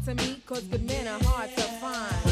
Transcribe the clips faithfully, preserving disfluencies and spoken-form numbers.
to me, cause good men are hard to find.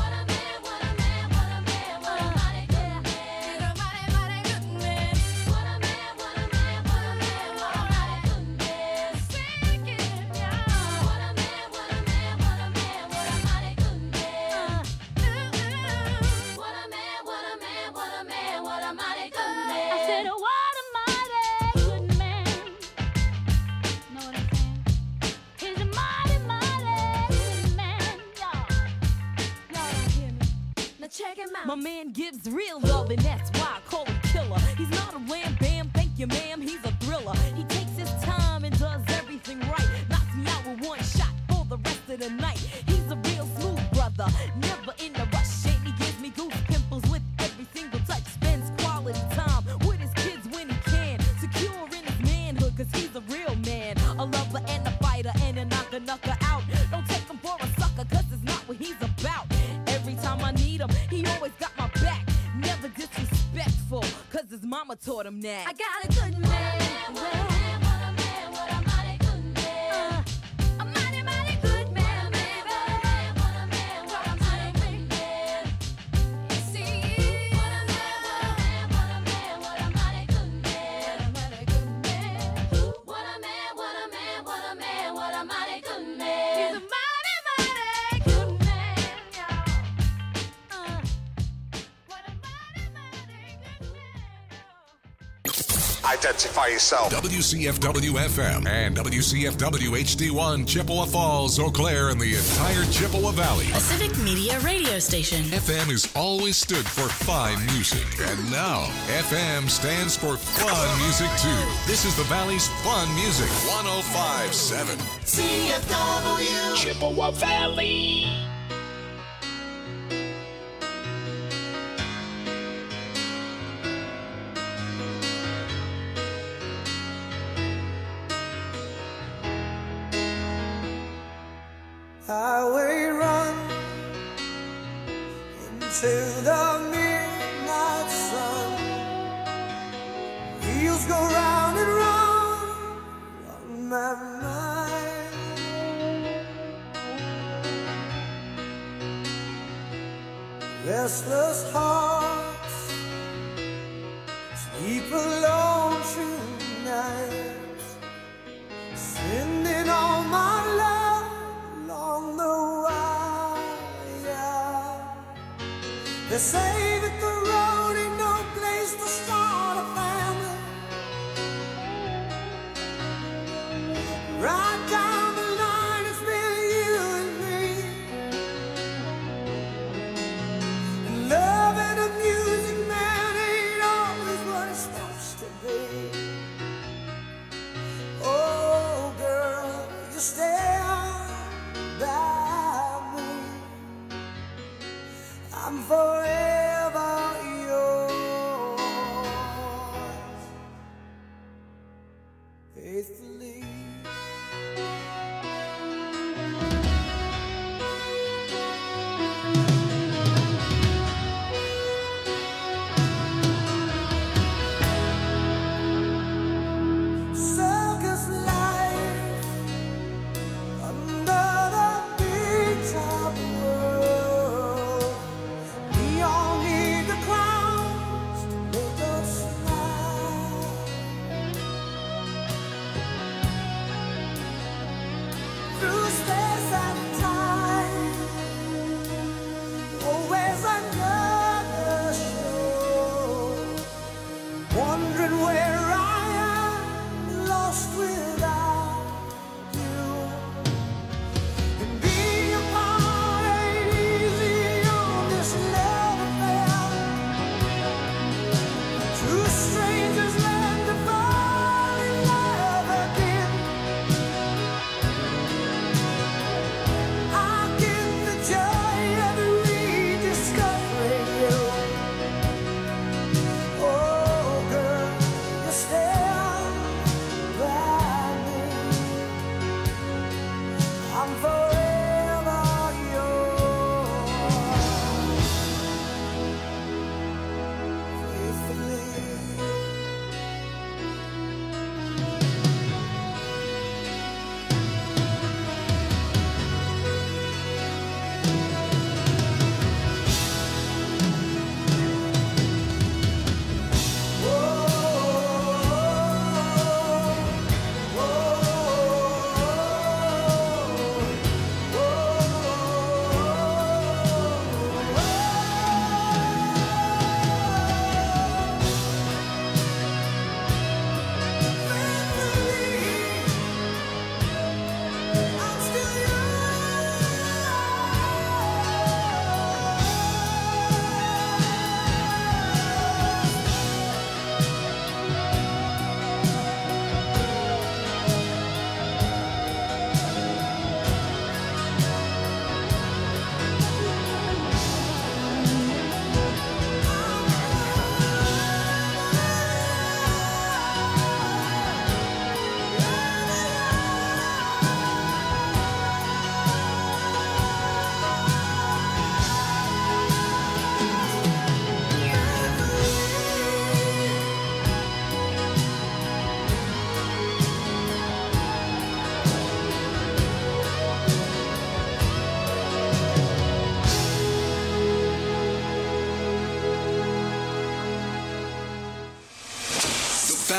My man gives real love, and that's why I call him killer. He's not a wham bam, thank you ma'am, he's a thriller. He takes his time and does everything right. Knocks me out with one shot for the rest of the night. He's a real smooth brother, never in a rush. And he gives me goose pimples with every single touch. Spends quality time with his kids when he can. Secure in his manhood, cause he's a real man. A lover and a fighter and a knocker knocker out. Don't take him for a sucker, cause it's not what he's about. Every time I need him, he always got my back. Never disrespectful, cause his mama taught him that. I got a good man. What a man, what a man, what a mighty good man. Uh, a mighty, mighty good man, baby. What a man, what a man, what a mighty good man. You see, what a man, what a man, what a man, what a mighty good man. What a mighty good man. What a man, what a man, what a man, what a mighty good man. He's a mighty, mighty good man, y'all. Uh, what a mighty, mighty good man. Identify yourself. W C F W F M and W C F W H D one, Chippewa Falls, Eau Claire, and the entire Chippewa Valley. A civic media radio station. F M has always stood for fine music, and now F M stands for fun music too. This is the Valley's fun music, one oh five point seven. C F W Chippewa Valley. Highway run into the midnight sun. Wheels go round and round on my mind. Restless hearts sleep alone tonight, sending all my love along the wire. They say that the road ain't no place to start a family. Right down the line, it's been you and me. And love and a music man ain't always what it's supposed to be. Oh, girl, you stay by me. I'm forever yours, faithfully. Circus life under the big top world.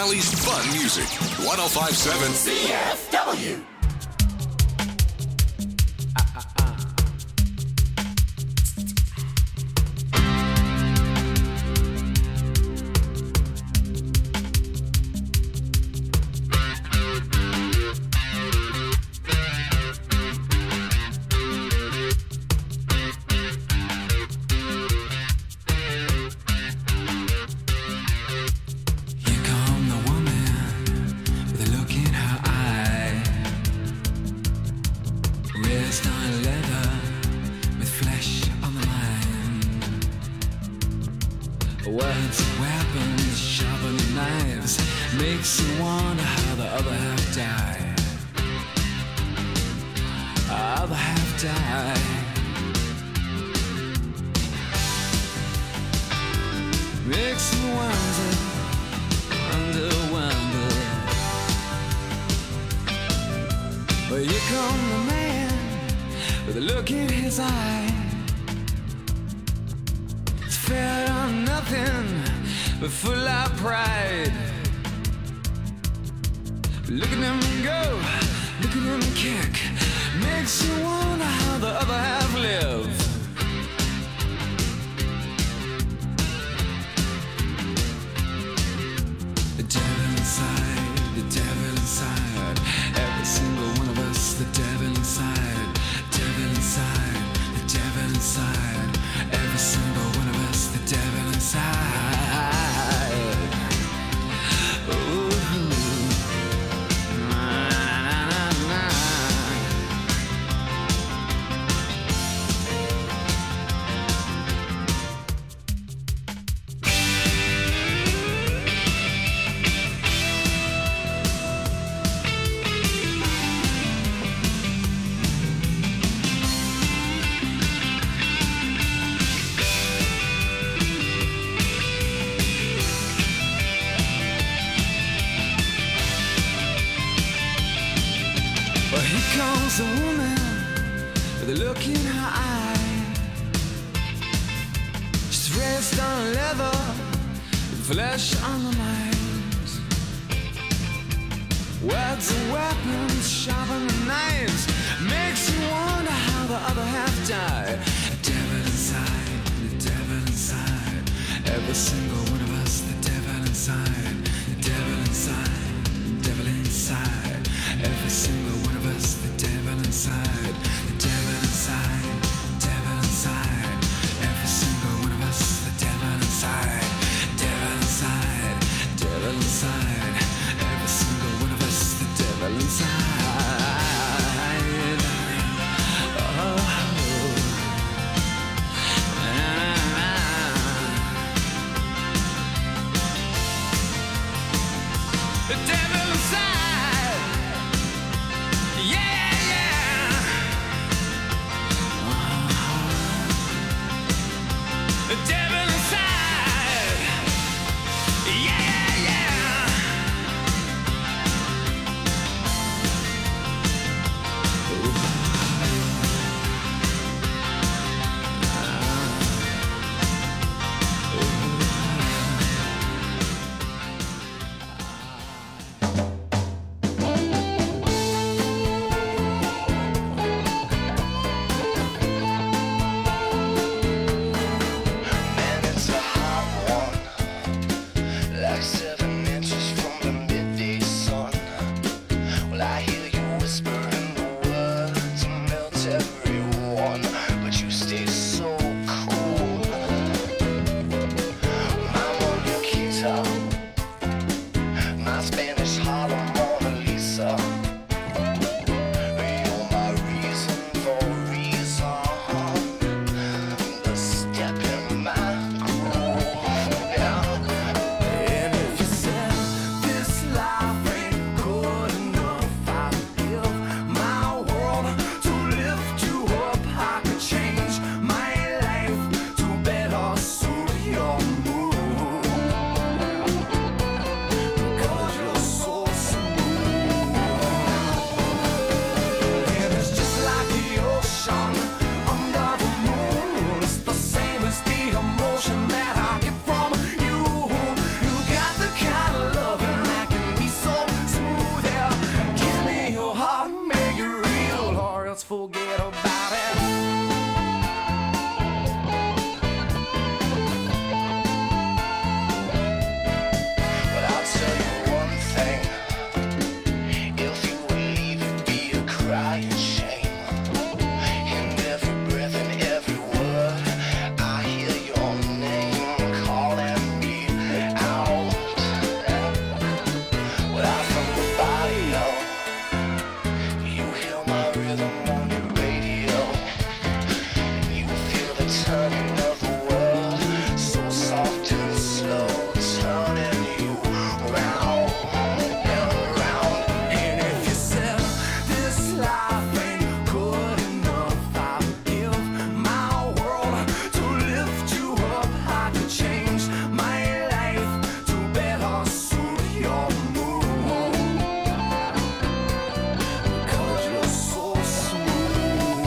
Valley's fun music. one oh five point seven C F W. Words, weapons, sharpened knives, makes you wonder how the other half died. Other half died. Makes you wonder, wonder, wonder. But here come the man with a look in his eye. Fed on nothing but full of pride. Look at him go, look at him kick. Makes you wonder how the other half live. The devil inside, the devil inside. Every single one of us, the devil inside. Devil inside, the devil inside. Every single one of us, the devil inside. Ooh. Na, na, na, na. Well, here comes a woman with a look in her eye. She's raised on leather, with flesh on the mind. Words and weapons, sharpen the knives. Makes you wonder how the other half died. The devil inside, the devil inside. Every single one of us, the devil inside. The devil inside, the devil inside. Every single one of us, the devil inside. The devil inside, the devil inside. Every single one of us, the devil inside. Devil inside, devil inside. Every single one of us, the devil inside. Oh, the devil inside. Yeah, yeah. forget about it. But I'll tell you one thing. If you would leave, it'd be a crying shame. In every breath and every word, I hear your name calling me out. Without from the body, yo, you hear my rhythm on your radio. And you feel the turning of the world, so soft and slow, turning you round and around. And if you said this life ain't good enough, I would give my world to lift you up. I could change my life to better suit your mood. Because you're so smooth.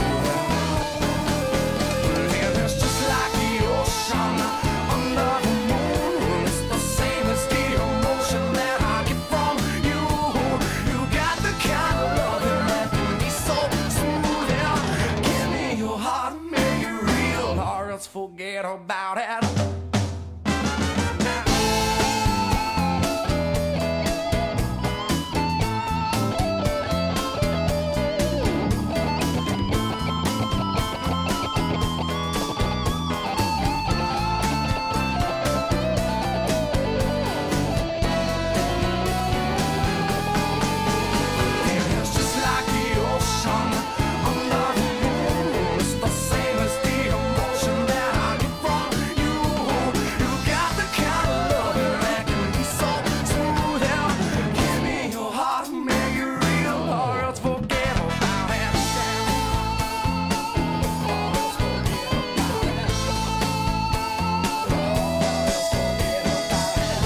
And it's just like the ocean under the moon. It's the same as the emotion that I get from you. You got the kind of loving that can be so smooth. Yeah. Give me your heart, make it real, or else forget about it. It's just like the ocean under the moon. It's the same as the emotion that I get from you. You got the kind of loving that can be so smooth. Yeah. Give me your heart, make it real, or else forget about it. Or else forget about it. Or else forget about it.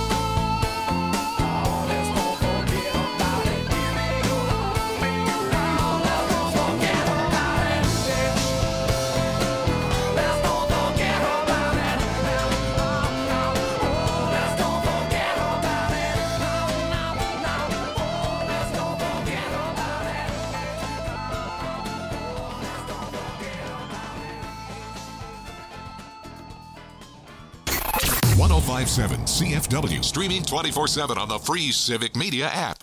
Oh, let's don't forget about it. Give me your heart, make it real. Let's don't forget about it. Let's don't forget about it. Oh, let's don't forget about it. No, no, no. Oh, let's don't forget about it. one oh five point seven C F W, streaming twenty-four seven on the free Civic Media app.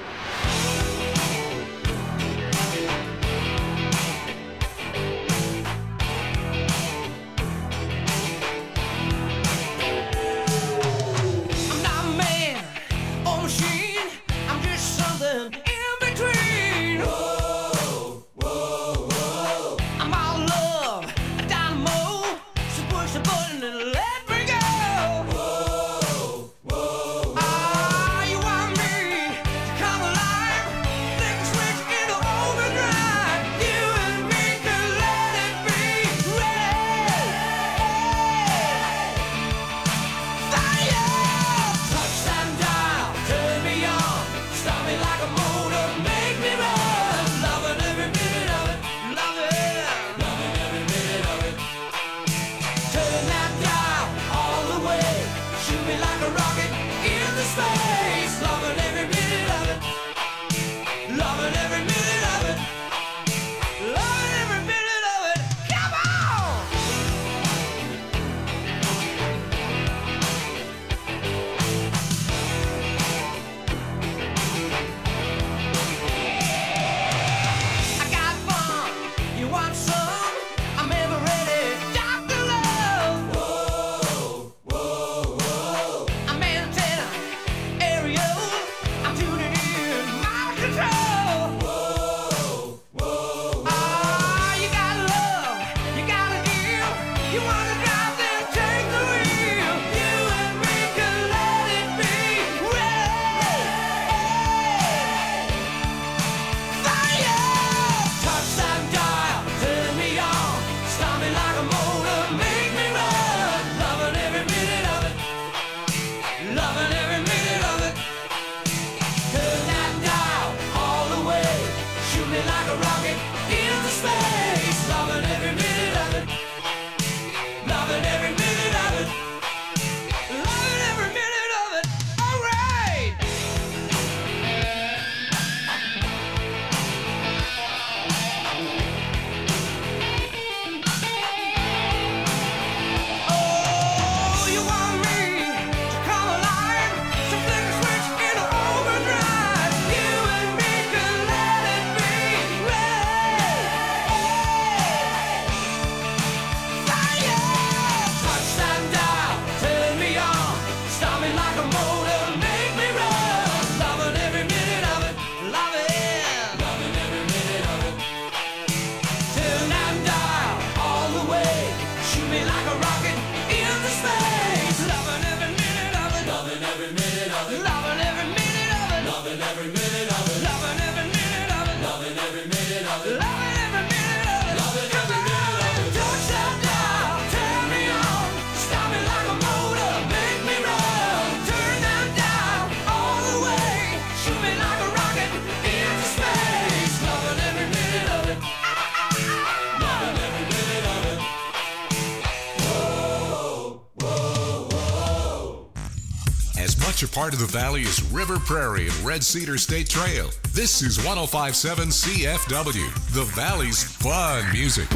I'm not a man or machine. I'm just something in between. Whoa, whoa, whoa. I'm all love, a dynamo. So push the button and let me go. Whoa, whoa. Ah, you want me much a part of the valley as River Prairie and Red Cedar State Trail. This is one oh five point seven C F W, the Valley's fun music.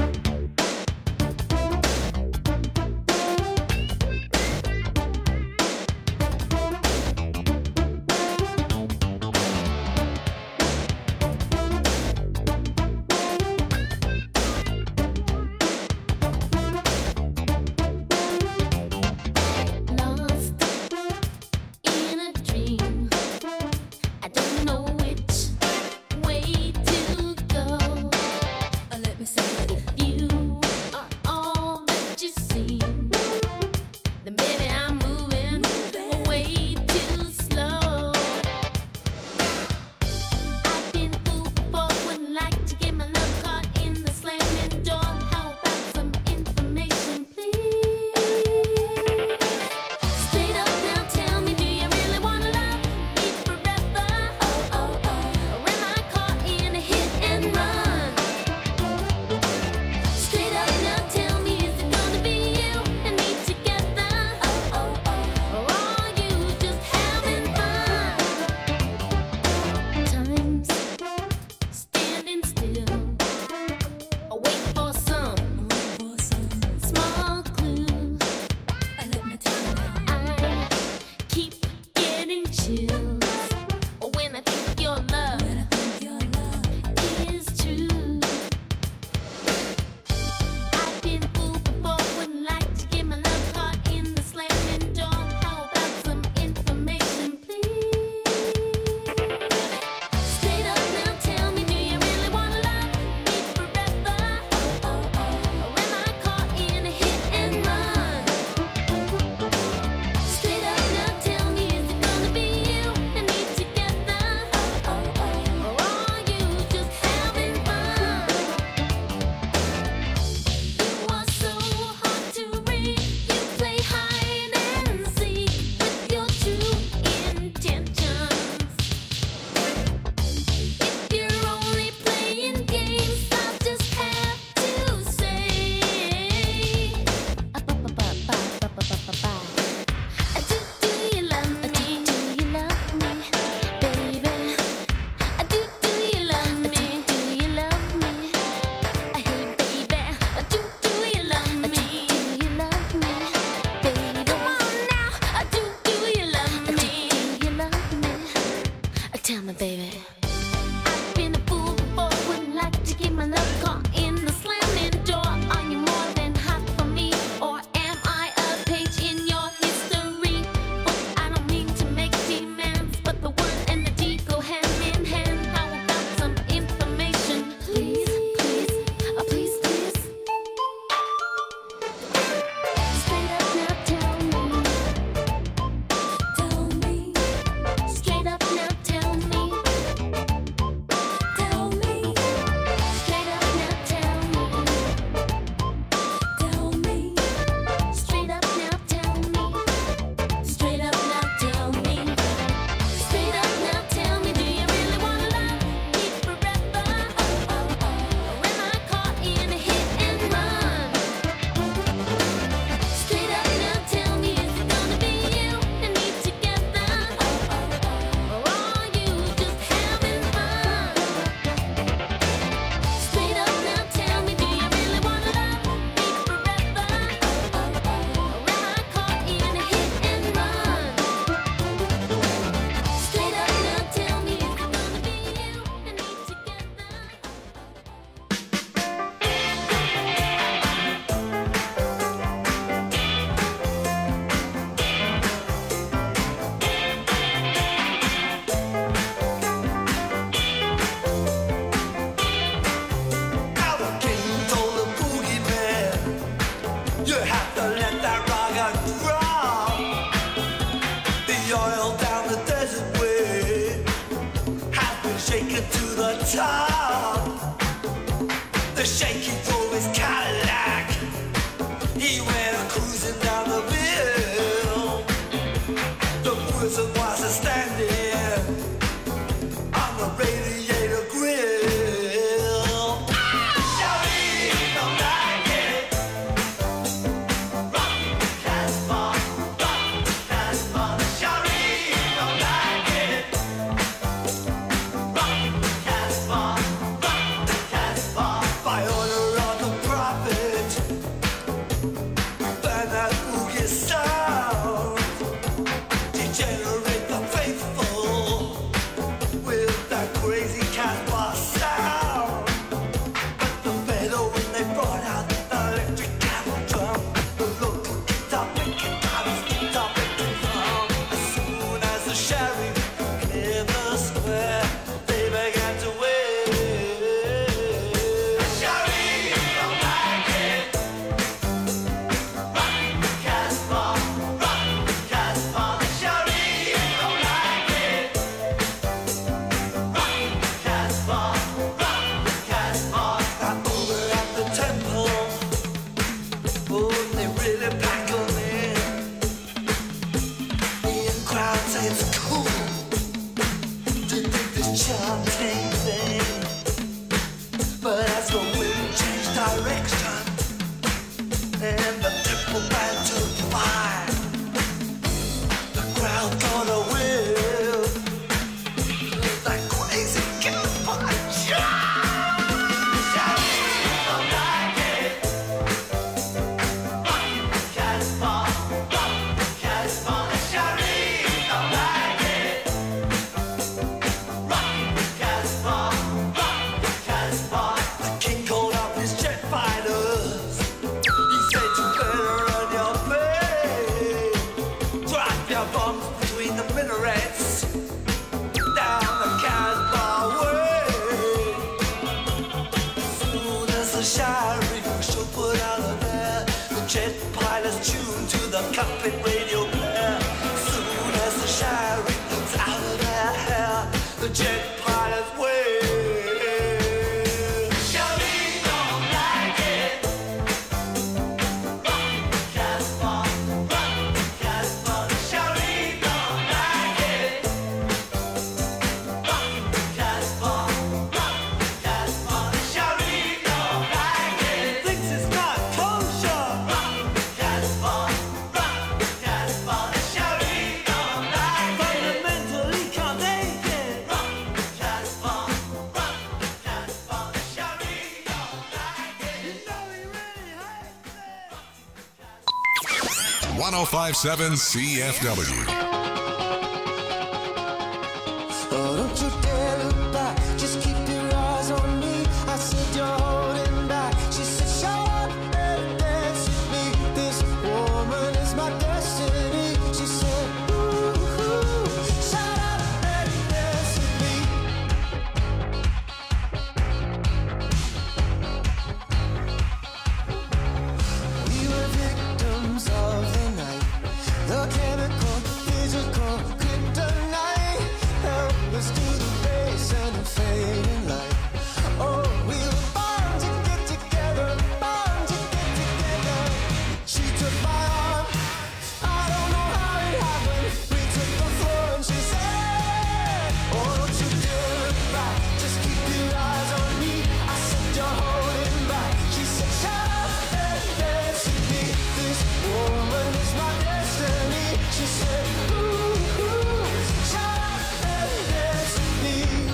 Shawty direction and the tempo band to fire. The crowd gonna will like crazy campfire. Cockpit radio player. Soon as the shine comes out of their hair, the jet pilots wave. Shawty don't like it. Rock the Casbah, rock the Casbah. Shawty don't like it. Rock the Casbah, rock the Casbah. Shawty don't like it. Thinks it's not kosher. Rock the Casbah. one oh five point seven C F W. Oh, don't you dare look back, just keep your eyes on me. I said you're holding back. She said, show up and dance with me. This woman is my destiny. She said, ooh, ooh, shut up and dance with me. We were victims of the night, the chemical, physical kryptonite, helpless to the base and the fading light. Oh, we were born to get together, born to get together. She took my arm, I don't know how it happened. We took the floor and she said, oh, don't you dare look back, just keep your eyes on me. I said you're holding back. She said, shut up and dance with me. This woman is my destiny. She said, ooh, ooh, shut up and dance with me.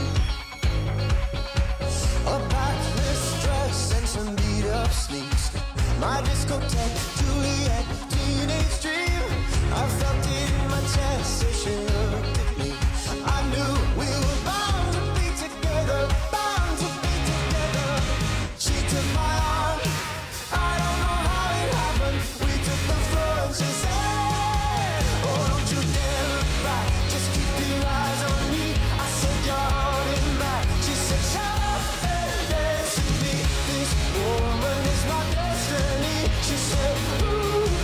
A backless dress and some beat up sneaks. My discotheque, Juliet, teenage dream. I felt it in my chest as she looked at me. I knew we were bound to be together, bound to be together. She took my arm, I don't know how it happened. We took the floor and she said, oh, don't you dare look back, just keep your eyes on me. I said you're holding back. She said, shut up and dance with me. This woman is my destiny. She said, ooh,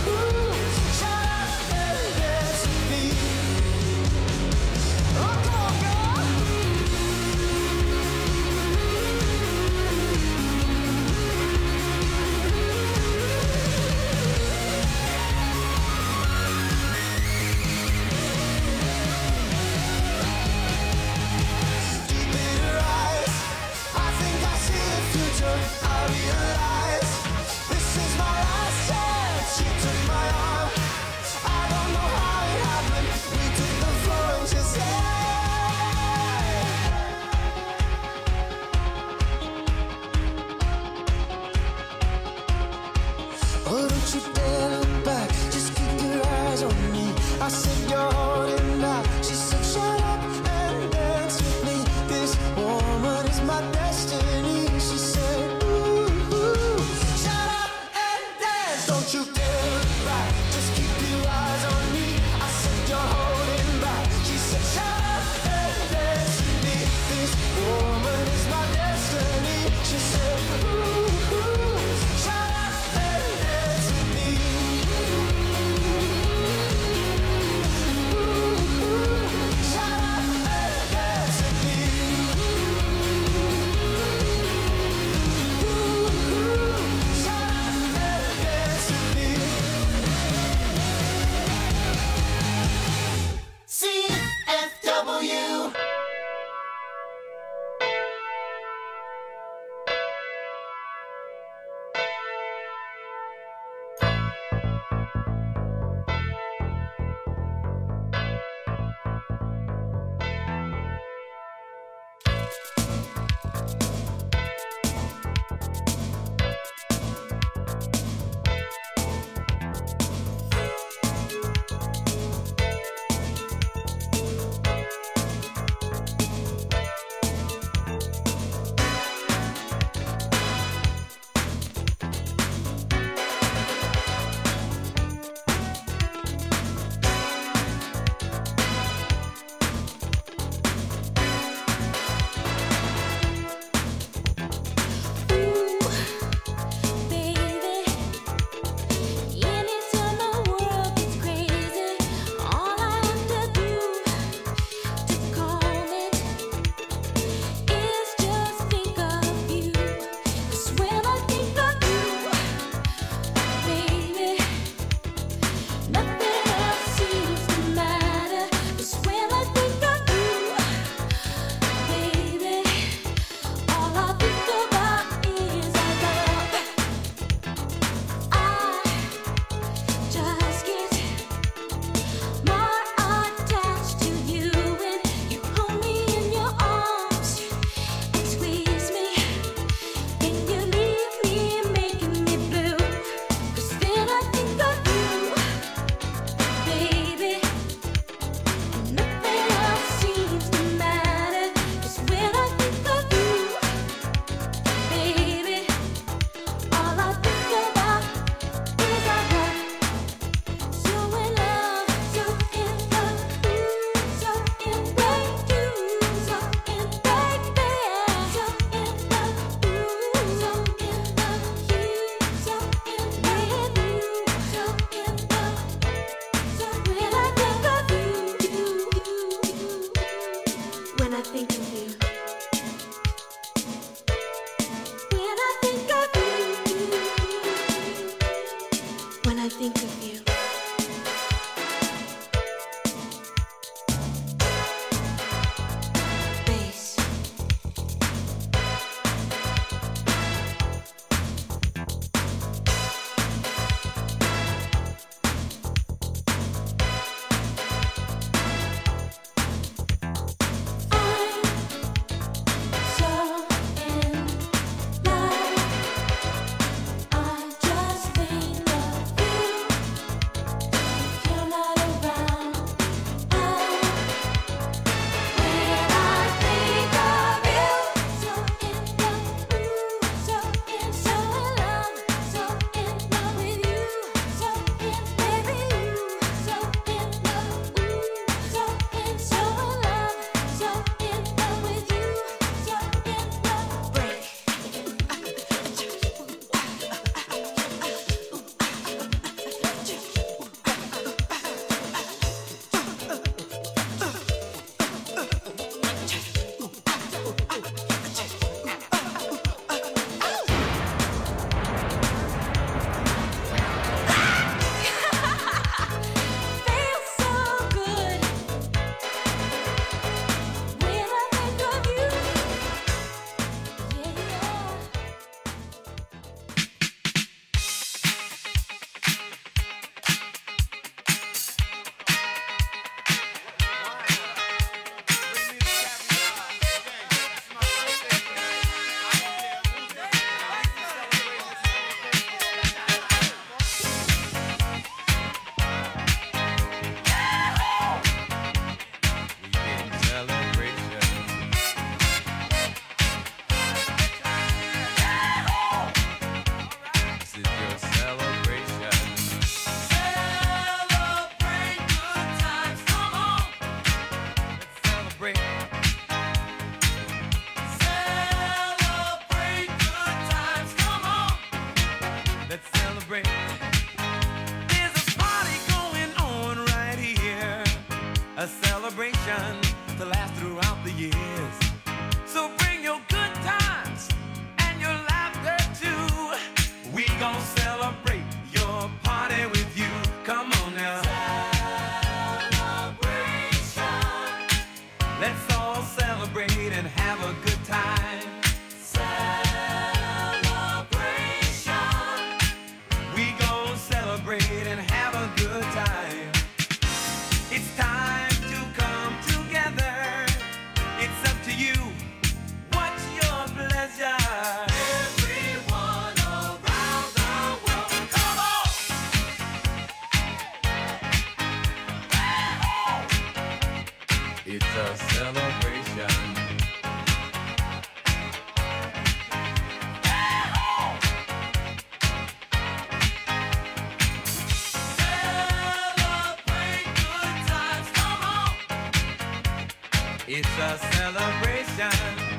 It's a celebration.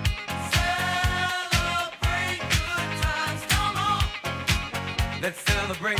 Celebrate good times, come on. Let's celebrate.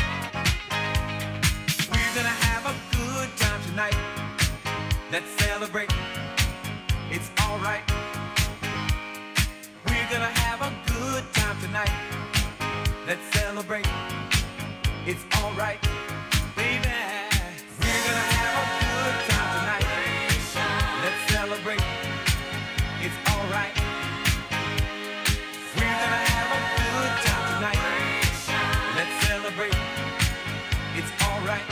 We're gonna have a good time tonight. Let's celebrate. It's alright. We're gonna have a good time tonight. Let's celebrate. It's alright. Baby, we're gonna have a good time tonight. Let's celebrate. It's alright. We're gonna have a good time tonight. Let's celebrate. It's alright.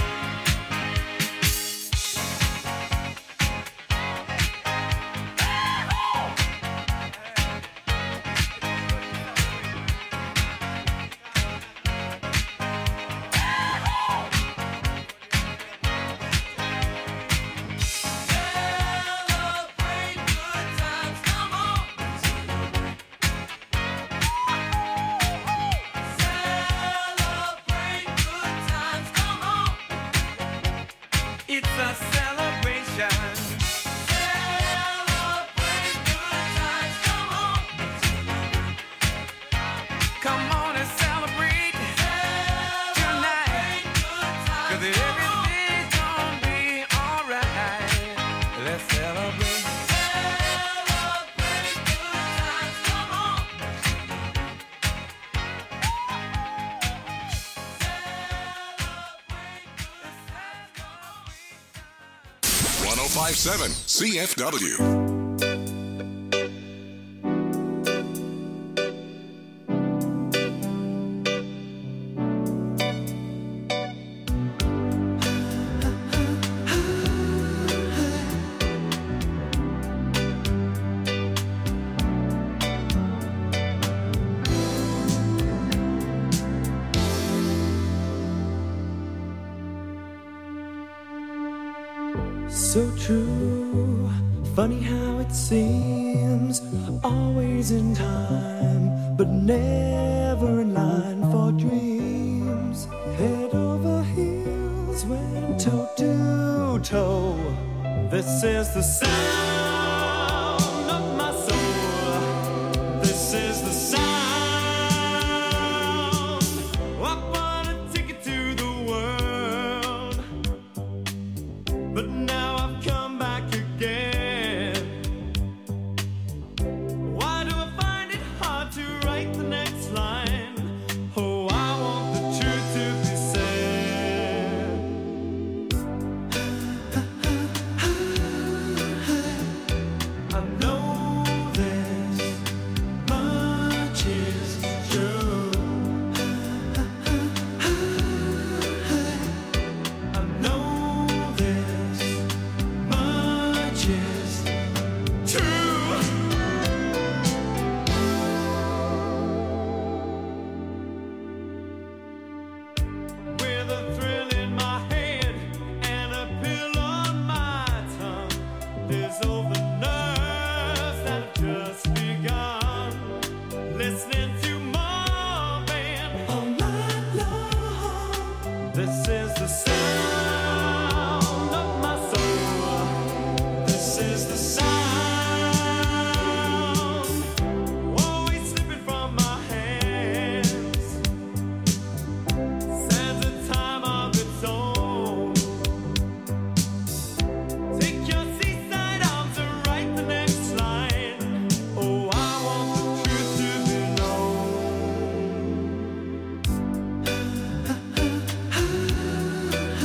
It's a celebration. Celebrate good times, come on. Come on and celebrate tonight. Cause everything's gonna be alright. Let's celebrate. Celebrate good times, come on. one oh five point seven C F W. So true, funny how it seems, always in time, but never in line for dreams. Head over heels, went toe to toe. This is the sound of my soul. This is the sound. I bought a ticket to the world, but now I've come back again. Why do I find it hard to write the next line? Oh, I want the truth to be said. I know this much is true. I know this much is true. With a thrill in my head and a pill on my tongue, there's all the nerves that have just begun. Listening to Marvin all night long. This is the sound of my soul. This is the sound, always slipping from my hands. Stands a time of its own. Take your seaside arms and write the next line. Oh, I want the truth to be known.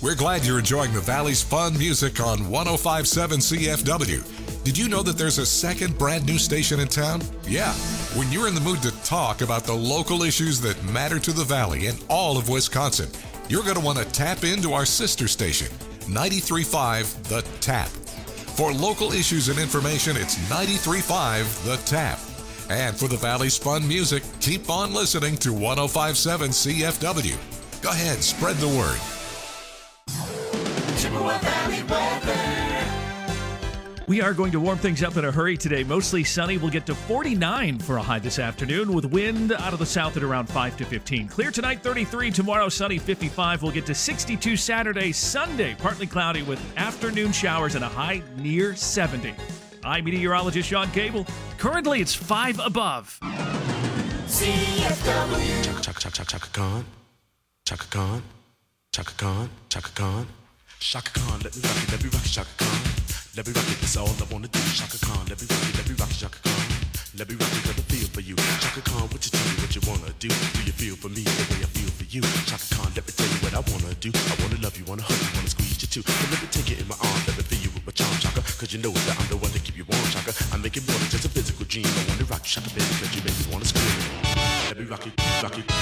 We're glad you're enjoying the Valley's fun music on one oh five point seven C F W. Did you know that there's a second brand new station in town? Yeah. When you're in the mood to talk about the local issues that matter to the Valley and all of Wisconsin, you're going to want to tap into our sister station, ninety-three point five The Tap. For local issues and information, it's ninety-three point five The Tap. And for the Valley's fun music, keep on listening to one oh five point seven C F W. Go ahead, spread the word. Chippewa Valley weather. We are going to warm things up in a hurry today. Mostly sunny. We'll get to forty-nine for a high this afternoon with wind out of the south at around five to fifteen. Clear tonight, thirty-three. Tomorrow, sunny, fifty-five. We'll get to sixty-two Saturday. Sunday, partly cloudy with afternoon showers and a high near seventy. I'm meteorologist Sean Cable. Currently, it's five above. C F W. Chaka, chaka, chaka, chaka Khan. Chaka Khan. Chaka Khan. Chaka Khan. Shaka Khan, let me rock it, let me rock it, Shaka Khan. Let me rock it, that's all I wanna do. Shaka Khan, let me rock it, let me rock it, Shaka Khan. Let me rock it, cause I feel for you. Shaka Khan, what you tell me what you wanna do? Do you feel for me the way I feel for you? Shaka Khan, let me tell you what I wanna do. I wanna love you, wanna hug you, wanna squeeze you too. But let me take it in my arms, let me feel you with my charm, Shaka. Cause you know that I'm the one to keep you warm, Shaka. I make it more than just a physical dream. I wanna rock you, Shaka, baby, cause you make me wanna scream. Let me rock it, rock it.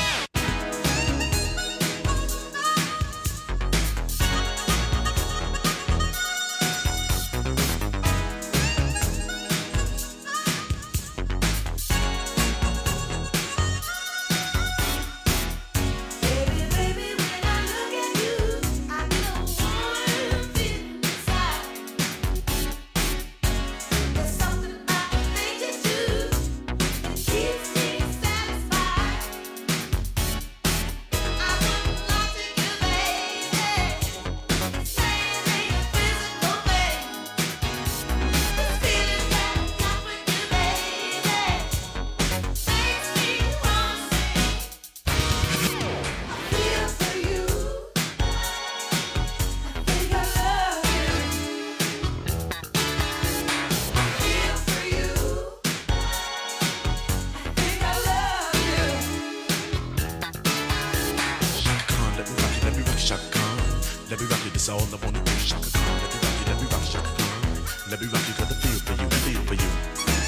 All I wanna do, Shaka Khan. Let me rock you, let me rock you, Shaka Khan. Let me rock you, cause I feel for you, feel for you.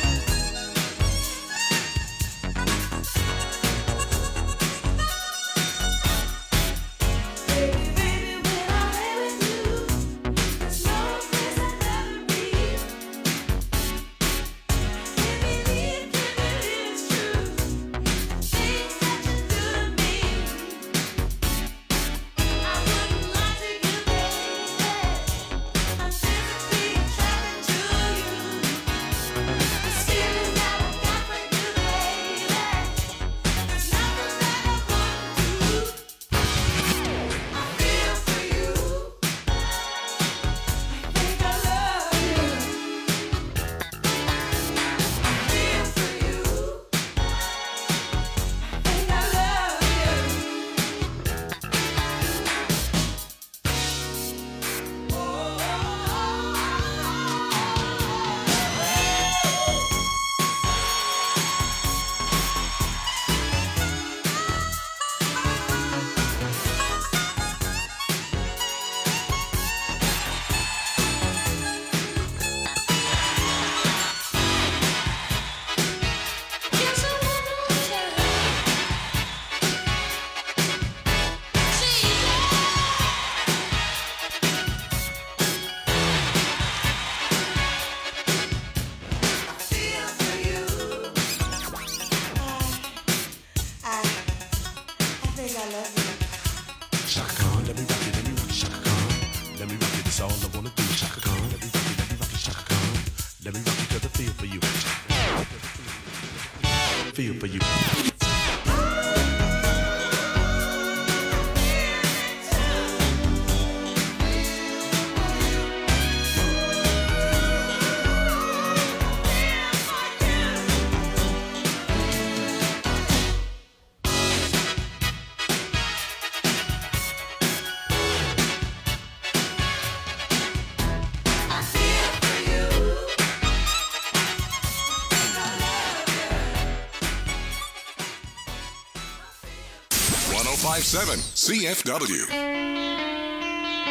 Feel for you. one oh five point seven C F W.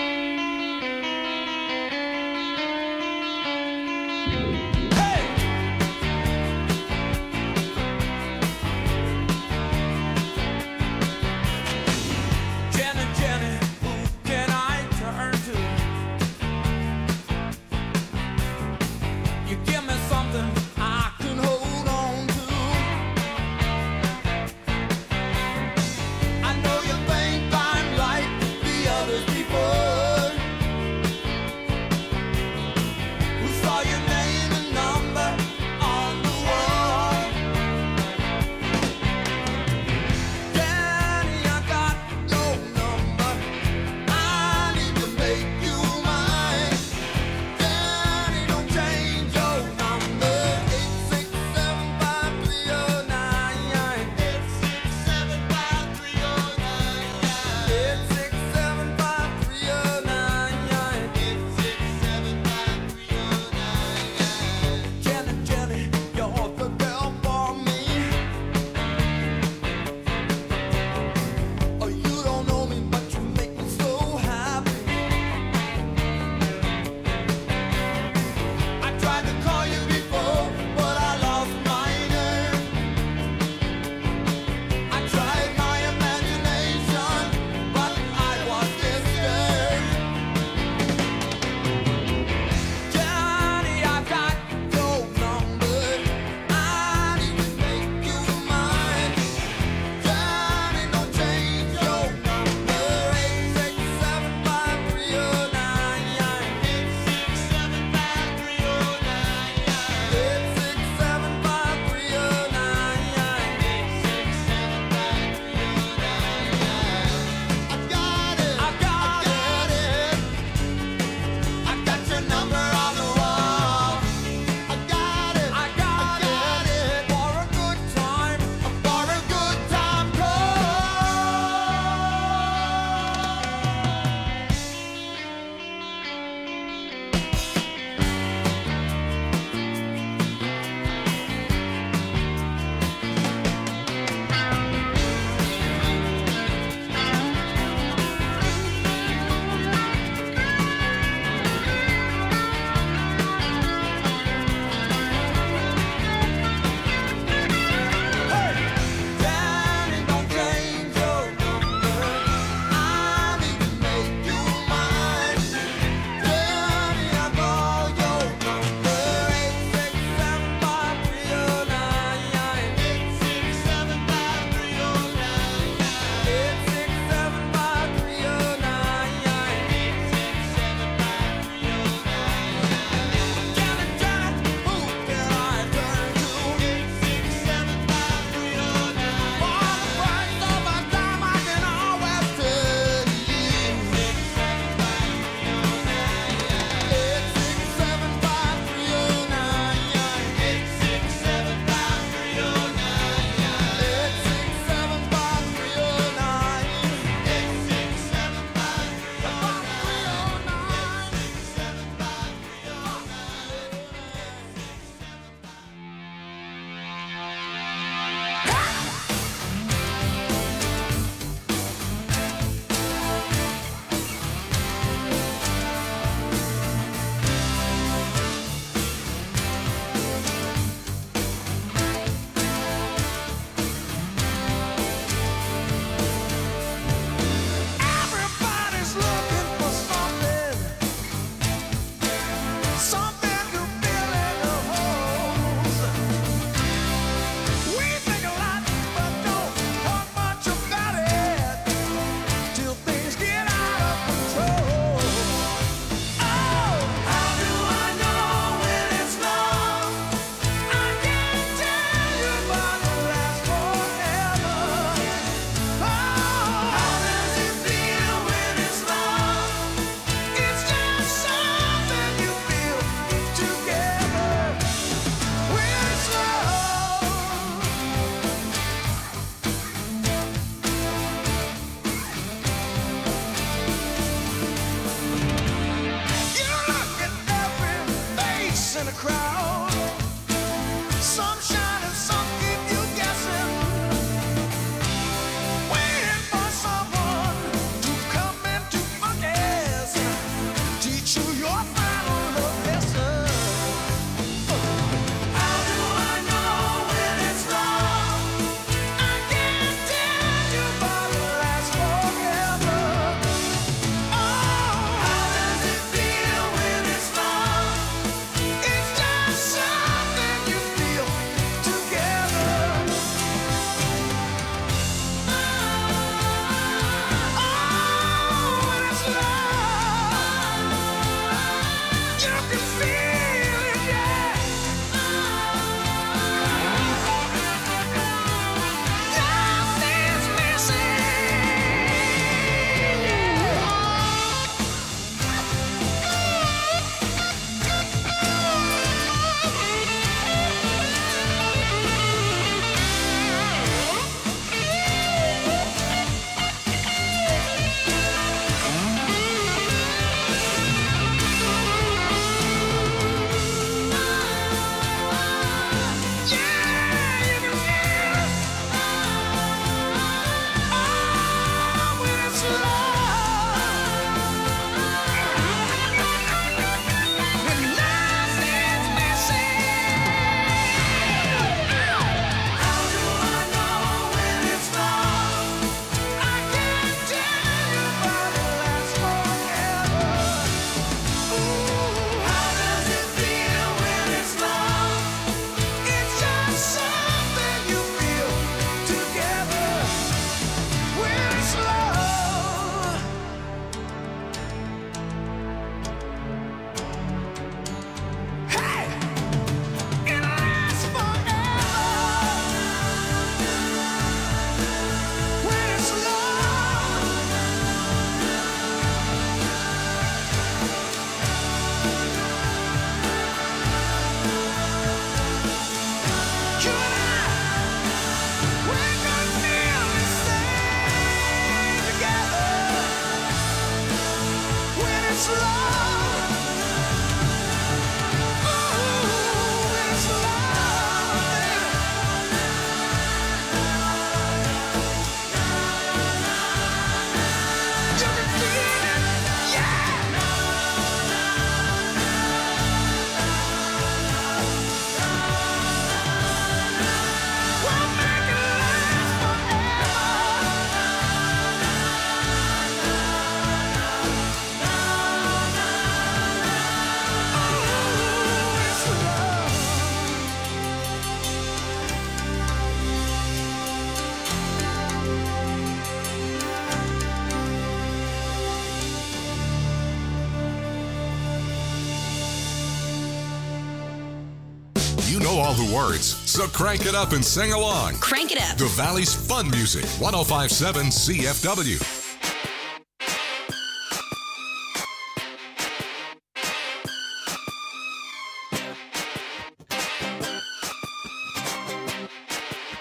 You know all the words, so crank it up and sing along. Crank it up. The Valley's Fun Music, one oh five point seven C F W.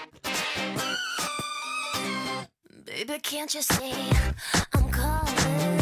Baby, can't you see I'm calling?